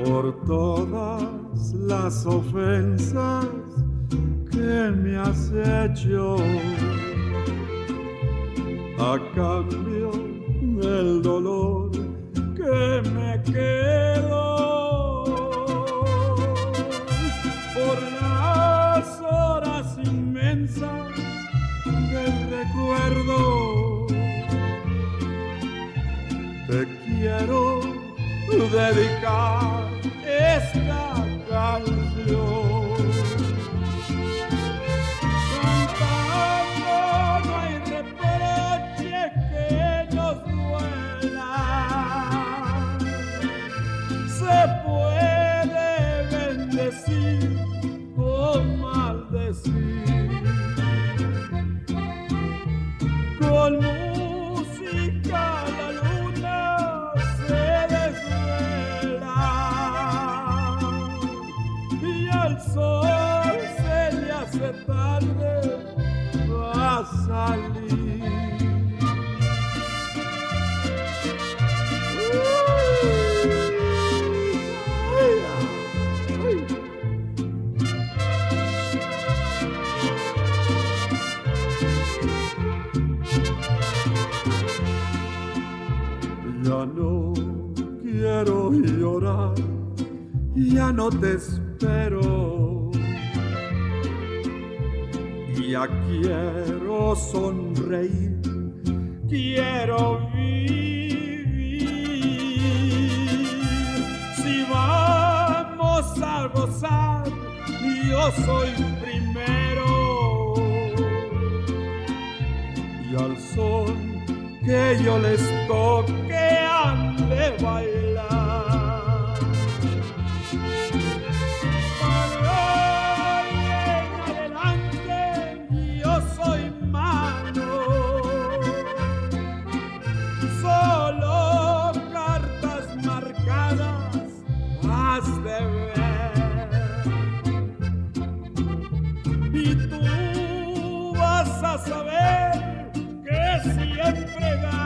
por todas las ofensas que me has hecho. A cambio del dolor que me quedo, por las horas inmensas del recuerdo, te quiero dedicar esta canción. Con música la luna se desvela y al sol se le hace tarde a salir. Ya no quiero llorar, ya no te espero, ya quiero sonreír, quiero vivir. Si vamos a gozar, yo soy primero, y al son que yo les toque han de bailar. Para en adelante yo soy mano, solo cartas marcadas has de ver, y tú vas a saber que siempre gano.